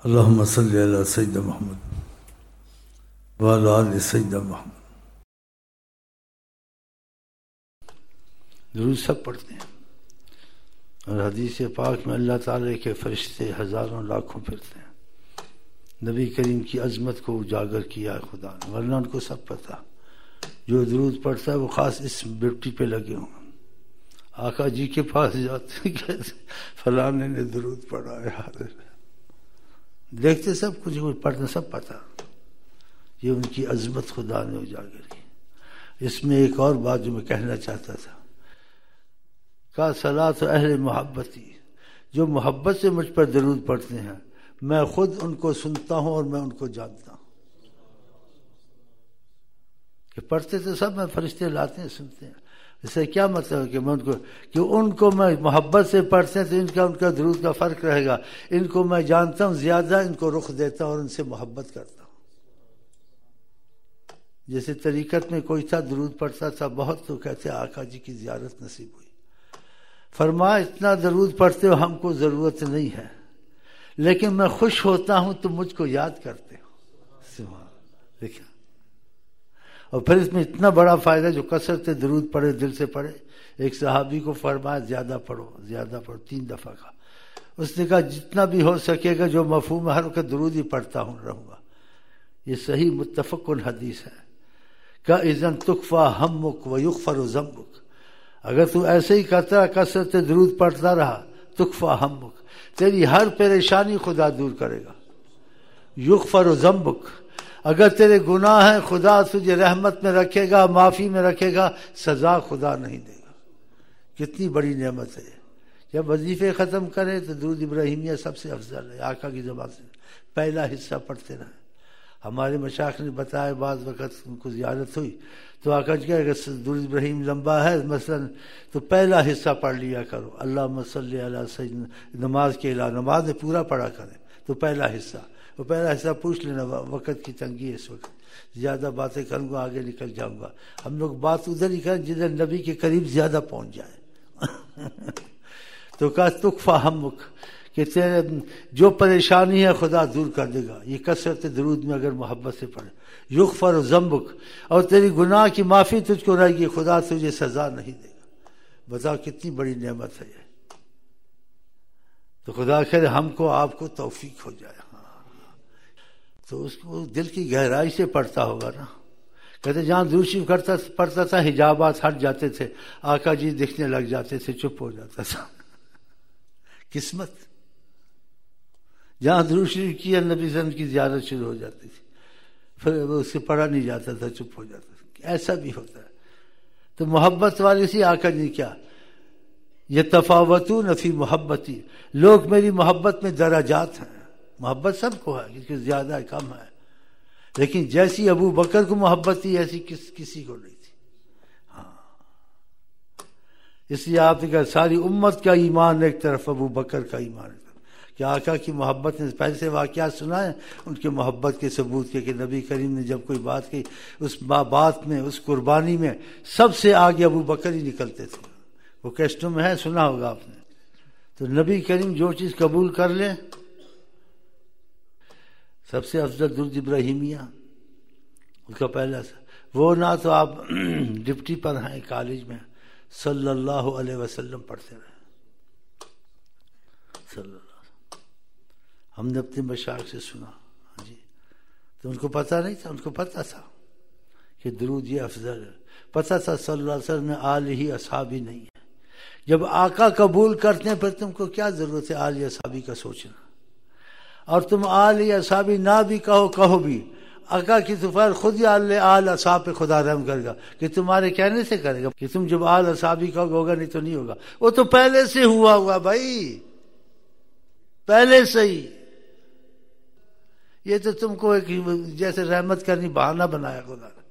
اللہم صلی علی سیدنا محمد وعلی آل سیدنا محمد۔ درود سب پڑھتے ہیں، اور حدیث پاک میں اللہ تعالیٰ کے فرشتے ہزاروں لاکھوں پھرتے ہیں۔ نبی کریم کی عظمت کو اجاگر کیا ہے خدا نے، ورنہ ان کو سب پتہ، جو درود پڑھتا ہے وہ خاص اس ڈیوٹی پہ لگے ہوں۔ آقا جی کے پاس جاتے ہیں کہتے فلانے نے درود پڑھا ہے، حاضر دیکھتے سب کچھ پڑھنا سب پتہ، یہ ان کی عظمت خدا نے اجاگر کی۔ اس میں ایک اور بات جو میں کہنا چاہتا تھا، کا صلاۃ اہل محبتی، جو محبت سے مجھ پر درود پڑھتے ہیں، میں خود ان کو سنتا ہوں اور میں ان کو جانتا ہوں۔ کہ پڑھتے تو سب میں فرشتے لاتے ہیں سنتے ہیں، اس سے کیا مطلب ہے کہ میں ان کو میں محبت سے پڑھتے ہیں تو ان کا درود کا فرق رہے گا۔ ان کو میں جانتا ہوں، زیادہ ان کو رخ دیتا ہوں اور ان سے محبت کرتا ہوں۔ جیسے طریقت میں کوئی تھا درود پڑھتا تھا بہت، تو کہتے آقا جی کی زیارت نصیب ہوئی۔ فرمایا اتنا درود پڑھتے ہو ہم کو ضرورت نہیں ہے، لیکن میں خوش ہوتا ہوں تو مجھ کو یاد کرتے ہو۔ سبحان دیکھا، اور پھر اس میں اتنا بڑا فائدہ جو کثرت درود پڑھے، دل سے پڑھے۔ ایک صحابی کو فرمایا زیادہ پڑھو 3 دفعہ کا۔ اس نے کہا جتنا بھی ہو سکے گا، جو مفہوم ہر وقت درود ہی پڑھتا ہوں رہوں گا۔ یہ صحیح متفق حدیث ہے کہ اذن تکفا ہمک و یغفر ذنبک، اگر تو ایسے ہی کرتا کثرت درود پڑھتا رہا، تکفا ہمک، تیری ہر پریشانی خدا دور کرے گا۔ یغفر ذنبک، اگر تیرے گناہ ہیں خدا تجھے رحمت میں رکھے گا، معافی میں رکھے گا، سزا خدا نہیں دے گا۔ کتنی بڑی نعمت ہے۔ جب وظیفے ختم کرے تو درود ابراہیمیہ سب سے افضل ہے، آقا کی زبان سے پہلا حصہ پڑھتے رہیں۔ ہمارے مشائخ نے بتایا، بعض وقت ان کو زیارت ہوئی تو آقا جی کہ درود ابراہیم لمبا ہے مثلا تو پہلا حصہ پڑھ لیا کرو، اللہم صلی علی سیدنا، نماز کے علاوہ نماز میں پورا پڑھا کریں تو پہلا حصہ، وہ پہلا حصہ پوچھ لینا، وقت کی تنگی ہے اس وقت، زیادہ باتیں کروں گا آگے نکل جاؤں گا۔ ہم لوگ بات ادھر ہی کریں جدھر نبی کے قریب زیادہ پہنچ جائے۔ تو کہا تکفا ہمک، کہ تیرے جو پریشانی ہے خدا دور کر دے گا، یہ کثرت درود میں اگر محبت سے پڑھے۔ یغفر ذنبک، اور تیری گناہ کی معافی تجھ کو رہے گی، خدا تجھے سزا نہیں دے گا۔ بتاؤ کتنی بڑی نعمت ہے یہ۔ تو خدا خیر ہم کو آپ کو توفیق ہو جائے۔ تو اس کو دل کی گہرائی سے پڑھتا ہوگا نا۔ کہتے جہاں درود شریف پڑھتا تھا حجابات ہٹ جاتے تھے، آقا جی دکھنے لگ جاتے تھے، چپ ہو جاتا تھا۔ قسمت، جہاں درود شریف کیا نبی صلی اللہ علیہ وسلم کی زیارت شروع ہو جاتی تھی، پھر اس سے پڑھا نہیں جاتا تھا، چپ ہو جاتا تھا۔ ایسا بھی ہوتا ہے۔ تو محبت والی سی آقا جی کیا، یتفاوتون فی محبتی، لوگ میری محبت میں درجات ہیں۔ محبت سب کو ہے، کسی کو زیادہ ہے کم ہے، لیکن جیسی ابو بکر کو محبت تھی ایسی کسی کو نہیں تھی۔ ہاں، اس لیے آپ نے کہا ساری امت کا ایمان ایک طرف، ابو بکر کا ایمان ایک طرف، کہ آقا کی محبت نے پہلے سے واقعات سنائے ان کے محبت کے ثبوت کے، کہ نبی کریم نے جب کوئی بات کی اس بات میں، اس قربانی میں سب سے آگے ابو بکر ہی نکلتے تھے۔ وہ کیسٹوں میں ہے، سنا ہوگا آپ نے۔ تو نبی کریم جو چیز قبول کر لیں، سب سے افضل درود ابراہیمیہ اس کا پہلا وہ، نہ تو آپ ڈپٹی پر ہیں کالج میں، صلی اللہ علیہ وسلم پڑھتے رہے، صلی اللہ علیہ وسلم۔ ہم نے اپنے مشائخ سے سنا، ہاں جی، تو ان کو پتہ نہیں تھا، ان کو پتہ تھا کہ درود یہ افضل ہے، پتہ تھا صلی اللہ علیہ وسلم میں آل ہی اصحابی نہیں ہے۔ جب آقا قبول کرتے ہیں پھر تم کو کیا ضرورت ہے آل اصحابی کا سوچنا؟ اور تم آل اصحابی نہ بھی کہو بھی، آقا کی طرف خود ہی آل اصحاب پہ خدا رحم کرے گا، کہ تمہارے کہنے سے کرے گا، کہ تم جب آل اصحابی کہو ہوگا، نہیں تو نہیں ہوگا۔ وہ تو پہلے سے ہوا بھائی، پہلے سے ہی۔ یہ تو تم کو ایک جیسے رحمت کرنی بہانہ بنایا خدا نے۔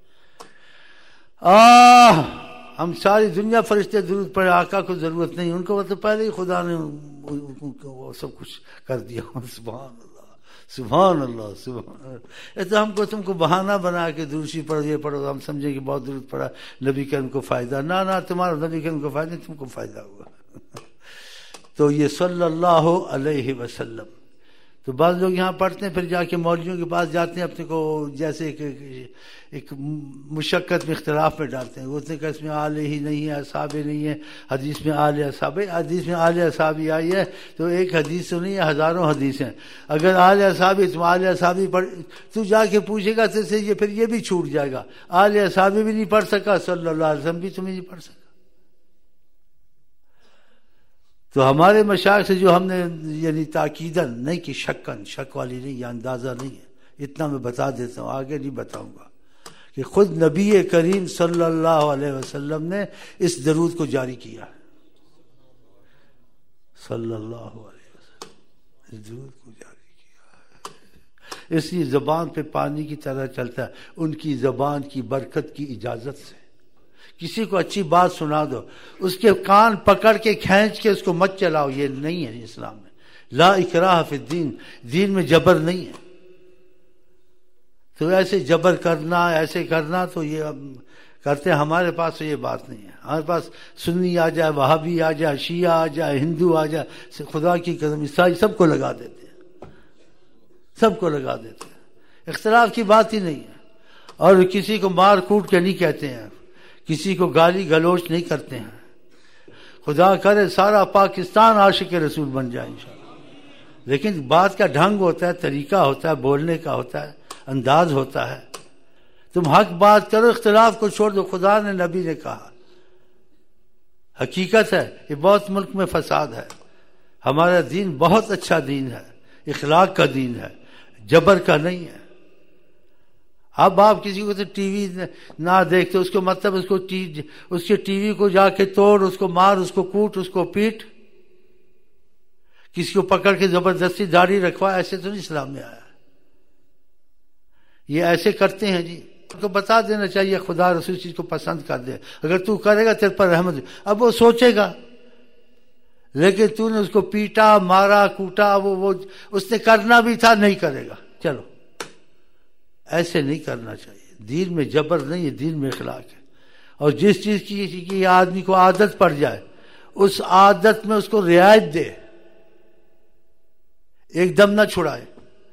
ہم ساری دنیا فرشتے درود پڑھے، آقا کو ضرورت نہیں، ان کو تو پہلے ہی خدا نے سب کچھ کر دیا۔ سبحان اللہ، سبحان اللہ، سبحان اللہ۔ تو ہم کو تم کو بہانہ بنا کے درود شریف پڑھو، یہ پڑھو، ہم سمجھیں کہ بہت درود پڑھا نبی کریم کو فائدہ، نہ تمہارا نبی کریم کو فائدہ نہیں، تم کو فائدہ ہوگا۔ تو یہ صلی اللہ علیہ وسلم تو بعض لوگ یہاں پڑھتے ہیں، پھر جا کے مولویوں کے پاس جاتے ہیں، اپنے کو جیسے ایک مشقت میں اختلاف میں ڈالتے ہیں. وہ کہ اس میں آل ہی نہیں ہے، اصحاب نہیں ہے، حدیث میں آل اصحاب. حدیث میں آل اصحابی آئی ہے تو ایک حدیث تو نہیں ہے، ہزاروں حدیث ہیں. اگر آل اصحابی تم آل اصحابی پڑھ، تو جا کے پوچھے گا تو یہ پھر یہ بھی چھوٹ جائے گا. آل اصحابی بھی نہیں پڑھ سکا، صلی اللہ علیہ وسلم بھی تمہیں نہیں پڑھ سکا. تو ہمارے مشائخ سے جو ہم نے یعنی تاکیداً نہیں کہ شکن، شک والی نہیں، یہ اندازہ نہیں ہے، اتنا میں بتا دیتا ہوں، آگے نہیں بتاؤں گا، کہ خود نبی کریم صلی اللہ علیہ وسلم نے اس درود کو جاری کیا. صلی اللہ علیہ وسلم اس درود کو جاری کیا. اس لیے زبان پہ پانی کی طرح چلتا ہے، ان کی زبان کی برکت کی اجازت سے. کسی کو اچھی بات سنا دو، اس کے کان پکڑ کے کھینچ کے اس کو مت چلاؤ، یہ نہیں ہے اسلام میں. لا اکراہ فی الدین، دین میں جبر نہیں ہے. تو ایسے جبر کرنا، ایسے کرنا تو یہ کرتے ہیں. ہمارے پاس تو یہ بات نہیں ہے. ہمارے پاس سنی آ جائے، وہابی آ جائے، شیعہ آ جائے، ہندو آ جائے، خدا کی قسم عیسائی سب کو لگا دیتے ہیں، سب کو لگا دیتے ہیں. اختلاف کی بات ہی نہیں ہے. اور کسی کو مار کوٹ کے نہیں کہتے ہیں، کسی کو گالی گلوچ نہیں کرتے ہیں. خدا کرے سارا پاکستان عاشق رسول بن جائے انشاءاللہ. لیکن بات کا ڈھنگ ہوتا ہے، طریقہ ہوتا ہے، بولنے کا ہوتا ہے، انداز ہوتا ہے. تم حق بات کرو، اختلاف کو چھوڑ دو. خدا نے، نبی نے کہا. حقیقت ہے یہ بہت ملک میں فساد ہے. ہمارا دین بہت اچھا دین ہے، اخلاق کا دین ہے، جبر کا نہیں ہے. اب آپ کسی کو تو ٹی وی نہ دیکھتے، اس کو مطلب اس کے ٹی وی کو جا کے توڑ، اس کو مار، اس کو کوٹ، اس کو پیٹ، کسی کو پکڑ کے زبردستی داڑھی رکھوا. ایسے تو نہیں اسلام میں آیا. یہ ایسے کرتے ہیں جی. ان کو بتا دینا چاہیے خدا رسول چیز کو پسند کر دے. اگر تو کرے گا تیرے پر رحمت. اب وہ سوچے گا، لیکن تو نے اس کو پیٹا، مارا، کوٹا، وہ اس نے کرنا بھی تھا، نہیں کرے گا. چلو ایسے نہیں کرنا چاہیے. دین میں جبر نہیں ہے، دین میں اخلاق ہے. اور جس چیز کی آدمی کو عادت پڑ جائے، اس عادت میں اس کو رعایت دے، ایک دم نہ چھڑائے.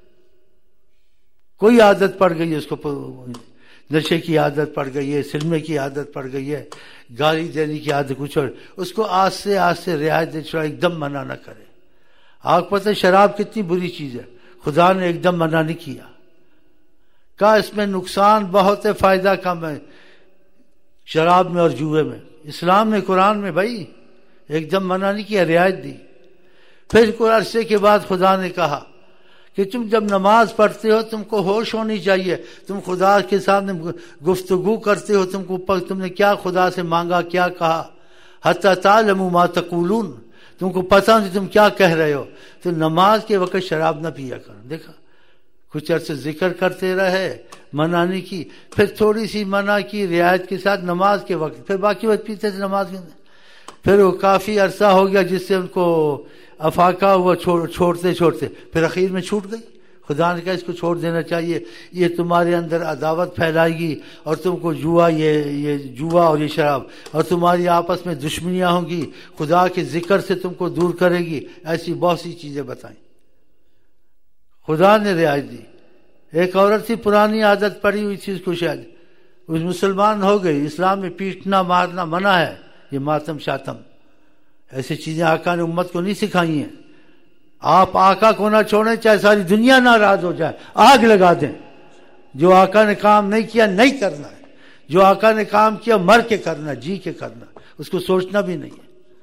کوئی عادت پڑ گئی ہے اس کو، نشے کی عادت پڑ گئی ہے، سلمے کی عادت پڑ گئی ہے، گالی دینے کی عادت کچھ اور، اس کو آہستہ آہستہ رعایت دے چھڑائے، ایک دم منع نہ کرے. آپ پتہ شراب کتنی بری چیز ہے، خدا نے ایک دم منع نہیں کیا. کہا اس میں نقصان بہت ہے، فائدہ کم ہے، شراب میں اور جوئے میں. اسلام میں، قرآن میں بھائی ایک دم منع نہیں کیا، رعایت دی. پھر کچھ عرصے کے بعد خدا نے کہا کہ تم جب نماز پڑھتے ہو تم کو ہوش ہونی چاہیے. تم خدا کے سامنے گفتگو کرتے ہو، تم نے کیا خدا سے مانگا، کیا کہا. حتی تعلموا ما تقولون، تم کو پتہ نہیں تم کیا کہہ رہے ہو. تو نماز کے وقت شراب نہ پیا کرو. دیکھا کچھ عرصے ذکر کرتے رہے، منع نہیں کی. پھر تھوڑی سی منع کی رعایت کے ساتھ نماز کے وقت، پھر باقی وقت پیتے تھے نماز کے. پھر وہ کافی عرصہ ہو گیا جس سے ان کو افاقہ ہوا، چھوڑتے پھر اخیر میں چھوٹ گئی. خدا نے کہا اس کو چھوڑ دینا چاہیے، یہ تمہارے اندر عداوت پھیلائے گی، اور تم کو یہ جوا اور یہ شراب، اور تمہاری آپس میں دشمنیاں ہوں گی، خدا کے ذکر سے تم کو دور کرے گی. ایسی بہت سی چیزیں بتائیں. خدا نے رعایت دی. ایک عورت تھی، پرانی عادت پڑی ہوئی تھی اس کو، شاید اس مسلمان ہو گئی. اسلام میں پیٹنا مارنا منع ہے، یہ ماتم شاتم ایسی چیزیں آقا نے امت کو نہیں سکھائی ہیں. آپ آقا کو نہ چھوڑیں، چاہے ساری دنیا ناراض ہو جائے، آگ لگا دیں. جو آقا نے کام نہیں کیا نہیں کرنا ہے، جو آقا نے کام کیا مر کے کرنا، جی کے کرنا، اس کو سوچنا بھی نہیں ہے.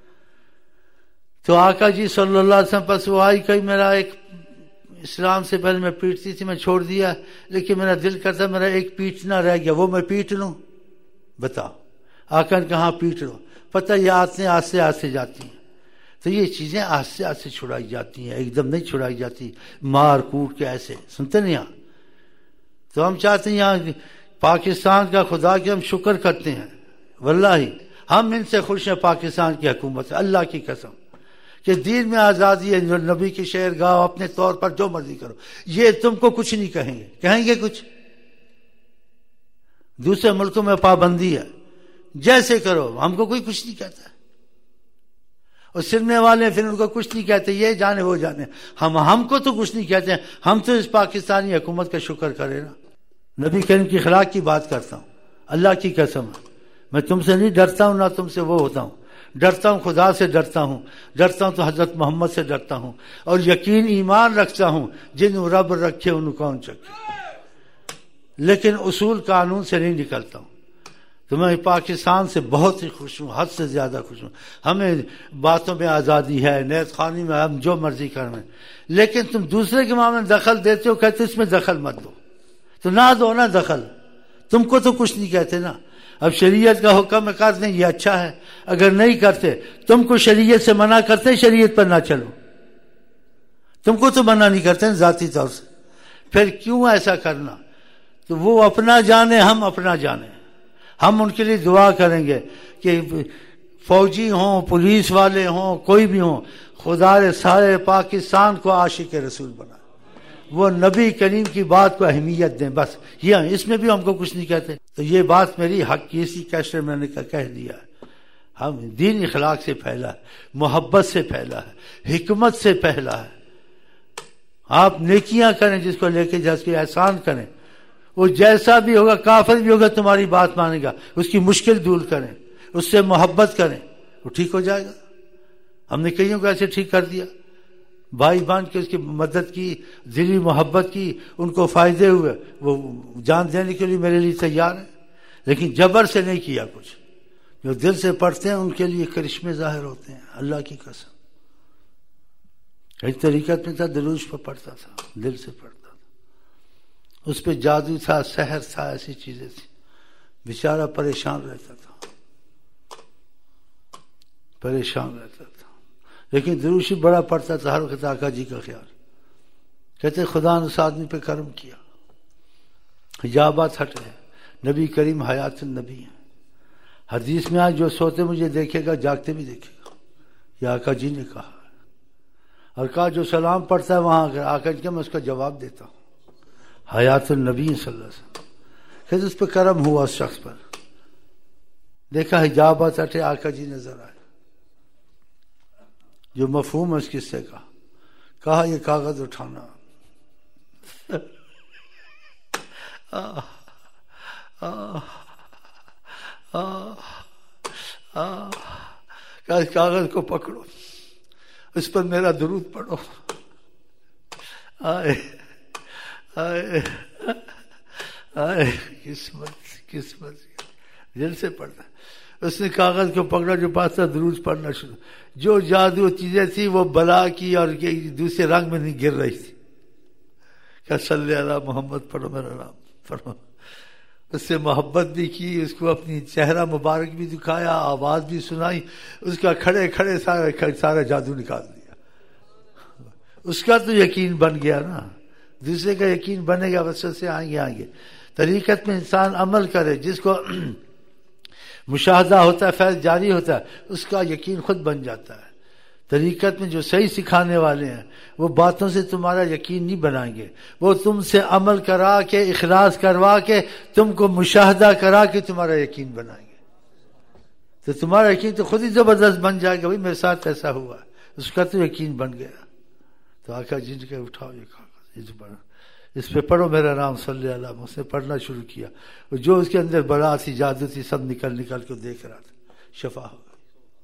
تو آقا جی صلی اللہ علیہ وسلم پس وہ آئی، کہیں میرا ایک اسلام سے پہلے میں پیٹتی تھی، میں چھوڑ دیا، لیکن میرا دل کرتا میرا ایک پیٹنا رہ گیا، وہ میں پیٹ لوں. بتاؤ. آقا نے کہاں پیٹ لو. پتہ یہ آہستہ آہستہ جاتی ہیں. تو یہ چیزیں آہستہ آہستہ چھڑائی جاتی ہیں، ایک دم نہیں چھڑائی جاتی مار کوٹ کے ایسے. سنتے نہیں یہاں. تو ہم چاہتے ہیں یہاں پاکستان کا خدا کے ہم شکر کرتے ہیں، واللہ ہم ان سے خوش ہیں پاکستان کی حکومت سے، اللہ کی قسم، کہ دین میں آزادی ہے. نبی کی شعر گاؤ، اپنے طور پر جو مرضی کرو، یہ تم کو کچھ نہیں کہیں گے. کہیں گے کچھ؟ دوسرے ملکوں میں پابندی ہے، جیسے کرو، ہم کو کوئی کچھ نہیں کہتا. اور سننے والے پھر ان کو کچھ نہیں کہتے، یہ جانے وہ جانے، ہم کو تو کچھ نہیں کہتے، ہم تو اس پاکستانی حکومت کا شکر کرے نا۔ نبی کریم کی اخلاق کی بات کرتا ہوں، اللہ کی قسم، میں تم سے نہیں ڈرتا ہوں، نہ تم سے وہ ہوتا ہوں، ڈرتا ہوں خدا سے ڈرتا ہوں تو حضرت محمد سے ڈرتا ہوں، اور یقین ایمان رکھتا ہوں جن رب رکھے ان کون چکے، لیکن اصول قانون سے نہیں نکلتا ہوں۔ تو میں پاکستان سے بہت ہی خوش ہوں، حد سے زیادہ خوش ہوں۔ ہمیں باتوں میں آزادی ہے، نیت خوانی میں ہم جو مرضی کریں، لیکن تم دوسرے کے معاملے میں دخل دیتے ہو، کہتے اس میں دخل مت دو، تو نہ دو نا دخل، تم کو تو کچھ نہیں کہتے نا۔ اب شریعت کا حکم کر دیں یہ اچھا ہے، اگر نہیں کرتے تم کو شریعت سے منع کرتے شریعت پر نہ چلو، تم کو تو منع نہیں کرتے ذاتی طور سے، پھر کیوں ایسا کرنا؟ تو وہ اپنا جانے، ہم اپنا جانے، ہم ان کے لیے دعا کریں گے کہ فوجی ہوں، پولیس والے ہوں، کوئی بھی ہوں، خدا نے سارے پاکستان کو عاشق رسول بنا، وہ نبی کریم کی بات کو اہمیت دیں، بس یہ، اس میں بھی ہم کو کچھ نہیں کہتے۔ تو یہ بات میری حق کی، اسی کیسے میں نے کہہ دیا ہے، ہم دین اخلاق سے پھیلا ہے، محبت سے پھیلا ہے، حکمت سے پھیلا ہے۔ آپ نیکیاں کریں، جس کو لے کے جس کے احسان کریں، وہ جیسا بھی ہوگا، کافر بھی ہوگا تمہاری بات مانے گا، اس کی مشکل دور کریں، اس سے محبت کریں، وہ ٹھیک ہو جائے گا۔ ہم نے کئیوں کو ایسے ٹھیک کر دیا، بھائی بان کے اس کی مدد کی، دلی محبت کی، ان کو فائدے ہوئے، وہ جان دینے کے لیے میرے لیے تیار ہیں، لیکن جبر سے نہیں کیا کچھ۔ جو دل سے پڑھتے ہیں ان کے لیے کرشمے ظاہر ہوتے ہیں، اللہ کی قسم۔ ایک طریقت میں تھا، دروش پر پڑھتا تھا، دل سے پڑھتا تھا، اس پہ جادو تھا، سحر تھا، ایسی چیزیں تھیں، بیچارہ پریشان رہتا تھا، پریشان رہتا تھا، لیکن دروشی بڑا پڑھتا تھا، ہر وقت آقا جی کا خیال، کہتے خدا نے اس آدمی پہ کرم کیا، حجابات ہٹ گئے، نبی کریم حیات النبی ہیں۔ حدیث میں آج جو سوتے مجھے دیکھے گا جاگتے بھی دیکھے گا، یہ آقا جی نے کہا ہے، اور کہا جو سلام پڑھتا ہے وہاں آقا جی کا میں اس کا جواب دیتا ہوں، حیات النبی صلی اللہ علیہ وسلم، کہتے اس پہ کرم ہوا، اس شخص پر دیکھا حجابات ہٹے، آقا جی نظر آئے، جو مفہوم ہے اس قصے کا، کہا یہ کاغذ اٹھانا، کہا اس کاغذ کو پکڑو، اس پر میرا درود پڑھو، آئے آئے آئے، قسمت دل سے پڑھنا۔ اس نے کاغذ کو پکڑا، جو پاس تھا درود پڑھنا شروع، جو جادو چیزیں تھی وہ بلا کی اور دوسرے رنگ میں نہیں گر رہی تھی، کہ صلی اللہ محمد پڑھو، میرا نام پڑھو، اس سے محبت بھی کی، اس کو اپنی چہرہ مبارک بھی دکھایا، آواز بھی سنائی، اس کا کھڑے کھڑے سارا جادو نکال دیا، اس کا تو یقین بن گیا نا، دوسرے کا یقین بنے گا، وسط سے آئیں گے۔ طریقت میں انسان عمل کرے، جس کو مشاہدہ ہوتا ہے، فیض جاری ہوتا ہے، اس کا یقین خود بن جاتا ہے۔ طریقت میں جو صحیح سکھانے والے ہیں وہ باتوں سے تمہارا یقین نہیں بنائیں گے، وہ تم سے عمل کرا کے، اخلاص کروا کے، تم کو مشاہدہ کرا کے تمہارا یقین بنائیں گے، تو تمہارا یقین تو خود ہی زبردست بن جائے گا، بھائی میرے ساتھ ایسا ہوا، اس کا تو یقین بن گیا۔ تو آقا جی نے کہا اٹھاؤ یہ کاغذ، اس پہ پڑھو میرا نام صلی اللہ علیہ وسلم۔ اس نے پڑھنا شروع کیا، اور جو اس کے اندر بلا تھی، جادو تھی، سب نکل کے دیکھ رہا تھا، شفا ہو گئی،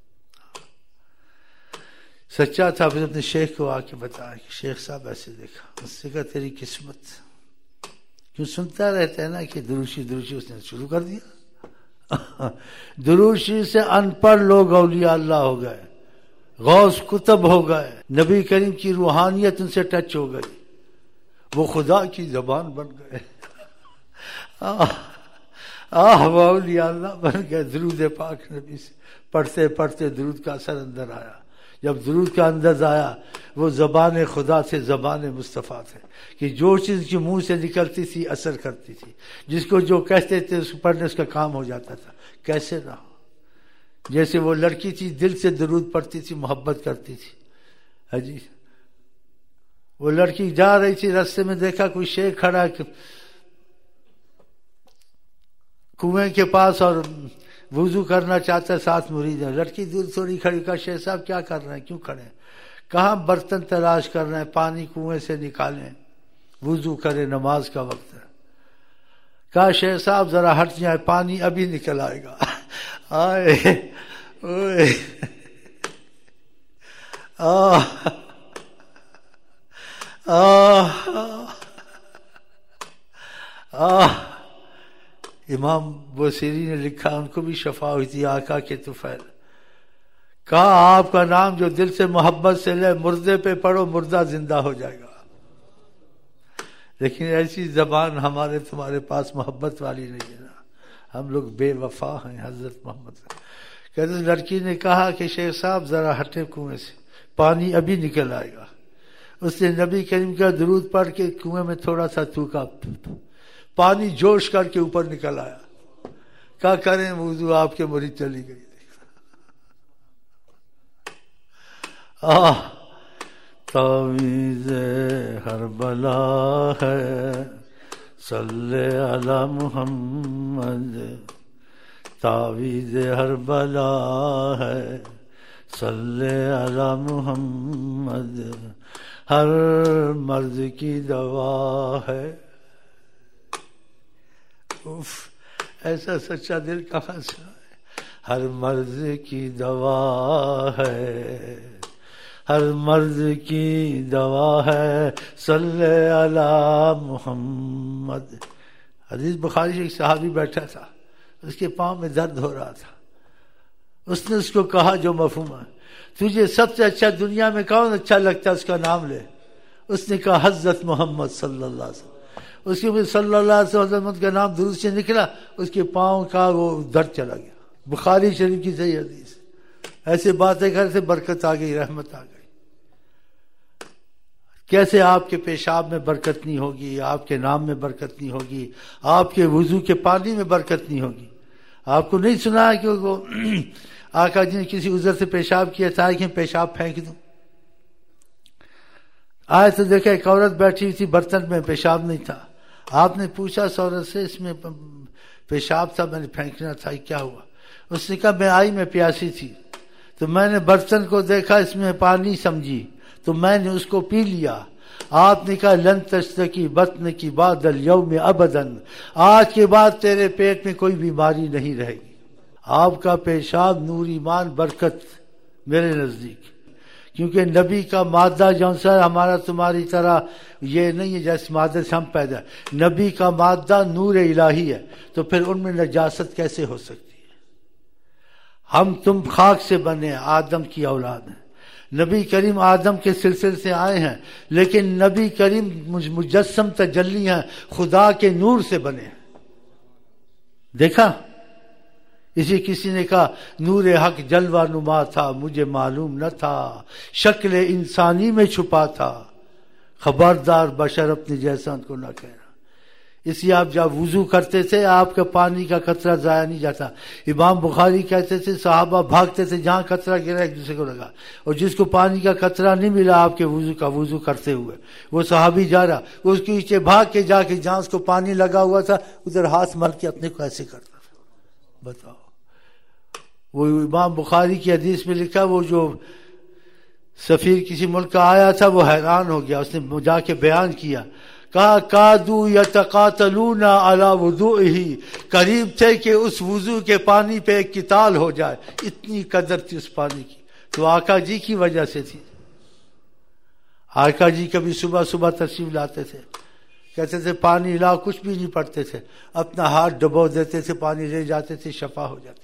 سچا تھا۔ پھر اپنے شیخ کو آ کے بتایا کہ شیخ صاحب ایسے دیکھا، اس سے کہا تیری قسمت، کیوں سنتا رہتا ہے نا کہ دروشی اس نے شروع کر دیا۔ دروشی سے ان پڑھ لوگ اولیاء اللہ ہو گئے، غوث کتب ہو گئے، نبی کریم کی روحانیت ان سے ٹچ ہو گئی، وہ خدا کی زبان بن گئے، وہ اولیاء اللہ بن گئے۔ درود پاک نبی سے پڑھتے پڑھتے درود کا اثر اندر آیا، جب درود کا انداز آیا، وہ زبان خدا سے زبان مصطفیٰ تھے، کہ جو چیز کے منہ سے نکلتی تھی اثر کرتی تھی، جس کو جو کہتے تھے اس کو پڑھنے اس کا کام ہو جاتا تھا۔ کیسے نہ ہو، جیسے وہ لڑکی تھی دل سے درود پڑھتی تھی، محبت کرتی تھی، جی وہ لڑکی جا رہی تھی، راستے میں دیکھا کوئی شیخ کھڑا کنویں کے پاس، اور وضو کرنا چاہتا ہے، ساتھ مرید ہے، لڑکی دور تھوڑی کھڑی، کہا شیخ صاحب کیا کر رہے ہیں، کیوں کھڑے ہیں؟ کہاں برتن تلاش کر رہے ہیں، پانی کنویں سے نکالیں، وضو کرے، نماز کا وقت ہے۔ کہا شیخ صاحب ذرا ہٹ جائے، پانی ابھی نکل آئے گا۔ آئے اوئے امام بوصیری نے لکھا، ان کو بھی شفا ہوئی تھی آقا کے طفیل۔ کہا آپ کا نام جو دل سے محبت سے لے، مردے پہ پڑھو مردہ زندہ ہو جائے گا۔ لیکن ایسی زبان ہمارے تمہارے پاس محبت والی نہیں ہے نا، ہم لوگ بے وفا ہیں۔ حضرت محمد کہتے لڑکی نے کہا کہ شیخ صاحب ذرا ہٹے کنویں سے، پانی ابھی نکل آئے گا۔ اس نے نبی کریم کا درود پڑھ کے کنویں میں تھوڑا سا تھوکا، پانی جوش کر کے اوپر نکل آیا۔ کیا کریں وضو، آپ کے مرید چلی گئی۔ تعویذ ہر بلا ہے صلی علی محمد، تعویذ ہر بلا ہے صلی علی محمد، ہر مرض کی دوا ہے۔ ایسا سچا دل کہاں سے آئے؟ ہر مرض کی دوا ہے، ہر مرض کی دوا ہے صلی علی محمد۔ حدیث بخاری سے ایک صحابی بیٹھا تھا، اس کے پاؤں میں درد ہو رہا تھا۔ اس نے اس کو کہا جو مفہوم ہے، تجھے سب سے اچھا دنیا میں کون اچھا لگتا ہے، اس کا نام لے۔ اس نے کہا حضرت محمد صلی اللہ علیہ وسلم۔ اس کے بعد صلی اللہ علیہ وسلم کا نام درود سے نکلا، اس کے پاؤں کا وہ درد چلا گیا۔ بخاری شریف کی صحیح حدیث۔ ایسے باتیں کرنے سے برکت آ گئی، رحمت آ گئی۔ کیسے آپ کے پیشاب میں برکت نہیں ہوگی، آپ کے نام میں برکت نہیں ہوگی، آپ کے وضو کے پانی میں برکت نہیں ہوگی۔ آپ کو نہیں سنا ہے کہ وہ آقا جی نے کسی عذر سے پیشاب کیا تھا کہ پیشاب پھینک دوں؟ آئے تو دیکھا ایک عورت بیٹھی ہوئی تھی، برتن میں پیشاب نہیں تھا۔ آپ نے پوچھا اس عورت سے، اس میں پیشاب تھا، میں نے پھینکنا تھا، کیا ہوا؟ اس نے کہا میں آئی میں پیاسی تھی تو میں نے برتن کو دیکھا اس میں پانی سمجھی تو میں نے اس کو پی لیا۔ آپ نے کہا لن تشتکی بطن کی بعد الیوم ابداً، آج کے بعد تیرے پیٹ میں کوئی بیماری نہیں رہے گی۔ آپ کا پیشاب نور ایمان برکت میرے نزدیک، کیونکہ نبی کا مادہ جون سا ہمارا تمہاری طرح یہ نہیں ہے جیسے مادے سے ہم پیدا ہے، نبی کا مادہ نور الہی ہے، تو پھر ان میں نجاست کیسے ہو سکتی ہے؟ ہم تم خاک سے بنے، آدم کی اولاد ہیں، نبی کریم آدم کے سلسلے سے آئے ہیں، لیکن نبی کریم مجسم تجلی ہیں، خدا کے نور سے بنے ہیں۔ دیکھا اسی کسی نے کہا نور حق جلوہ نما تھا، مجھے معلوم نہ تھا، شکل انسانی میں چھپا تھا، خبردار بشر اپنے جیسا ان کو نہ کہنا۔ اس لیے آپ جب وضو کرتے تھے آپ کا پانی کا قطرہ ضائع نہیں جاتا۔ امام بخاری کہتے تھے صحابہ بھاگتے تھے، جہاں قطرہ گرا ایک دوسرے کو لگا، اور جس کو پانی کا قطرہ نہیں ملا آپ کے وضو کرتے ہوئے، وہ صحابی جا رہا، اس کے نیچے بھاگ کے جا کے جہاں اس کو پانی لگا ہوا تھا ادھر ہاتھ مل کے اپنے کو ایسے کرتا تھا۔ بتاؤ، وہ امام بخاری کی حدیث میں لکھا، وہ جو سفیر کسی ملک کا آیا تھا وہ حیران ہو گیا، اس نے جا کے بیان کیا، کہا کادو یتقاتلون علی وضوئہ، قریب تھے کہ اس وضو کے پانی پہ ایک قتال ہو جائے، اتنی قدر تھی اس پانی کی۔ تو آقا جی کی وجہ سے تھی۔ آقا جی کبھی صبح صبح تشریف لاتے تھے، کہتے تھے پانی لاؤ، کچھ بھی نہیں پڑتے تھے، اپنا ہاتھ ڈبو دیتے تھے، پانی لے جاتے تھے، شفا ہو جاتی تھی۔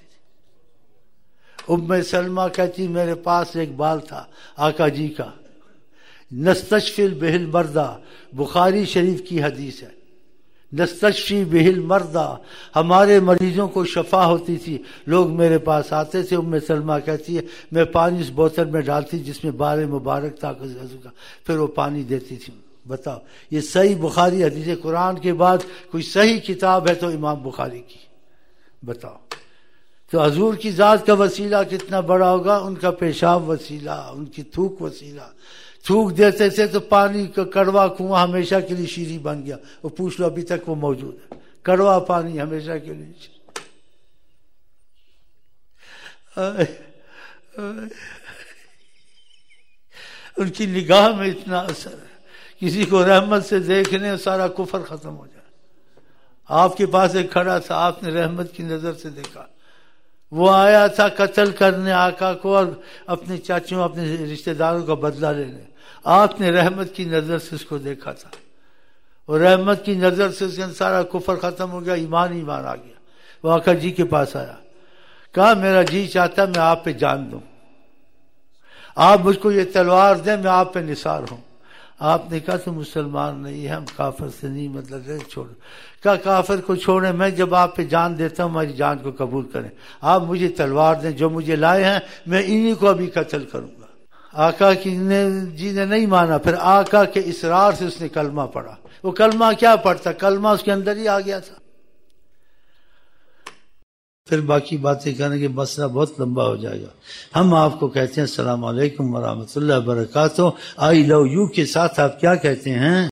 ام سلمہ کہتی میرے پاس ایک بال تھا آقا جی کا، نستشفی بہ المرضی، بخاری شریف کی حدیث ہے، نستشفی بہ المرضی، ہمارے مریضوں کو شفا ہوتی تھی، لوگ میرے پاس آتے تھے۔ ام سلمہ کہتی ہے میں پانی اس بوتل میں ڈالتی جس میں بال مبارک تھا کا، پھر وہ پانی دیتی تھی۔ بتاؤ، یہ صحیح بخاری حدیث، قرآن کے بعد کوئی صحیح کتاب ہے تو امام بخاری کی۔ بتاؤ تو حضور کی ذات کا وسیلہ کتنا بڑا ہوگا، ان کا پیشاب وسیلہ، ان کی تھوک وسیلہ۔ تھوک دیتے تھے تو پانی کا کڑوا کنواں ہمیشہ کے لیے شیریں بن گیا، وہ پوچھ لو ابھی تک وہ موجود ہے، کڑوا پانی ہمیشہ کے لیے۔ ان کی نگاہ میں اتنا اثر ہے، کسی کو رحمت سے دیکھنے سارا کفر ختم ہو جائے۔ آپ کے پاس ایک کھڑا تھا، آپ نے رحمت کی نظر سے دیکھا، وہ آیا تھا قتل کرنے آقا کو اور اپنے چاچوں اپنے رشتہ داروں کا بدلہ لینے، آپ نے رحمت کی نظر سے اس کو دیکھا تھا، اور رحمت کی نظر سے اس کا سارا کفر ختم ہو گیا، ایمان آ گیا۔ وہ آقا جی کے پاس آیا، کہا میرا جی چاہتا میں آپ پہ جان دوں، آپ مجھ کو یہ تلوار دیں، میں آپ پہ نثار ہوں۔ آپ نے کہا تو مسلمان نہیں ہے، ہم کافر سے نہیں مطلب ہے، چھوڑ۔ کہا کافر کو چھوڑیں، میں جب آپ پہ جان دیتا ہوں ہماری جان کو قبول کریں، آپ مجھے تلوار دیں، جو مجھے لائے ہیں میں انہی کو ابھی قتل کروں گا۔ آقا جی نے نہیں مانا، پھر آقا کے اصرار سے اس نے کلمہ پڑھا۔ وہ کلمہ کیا پڑھتا، کلمہ اس کے اندر ہی آ گیا تھا۔ پھر باقی باتیں کرنے کے مسئلہ بہت لمبا ہو جائے گا۔ ہم آپ کو کہتے ہیں السلام علیکم ورحمۃ اللہ وبرکاتہ۔ آئی لو یو کے ساتھ آپ کیا کہتے ہیں؟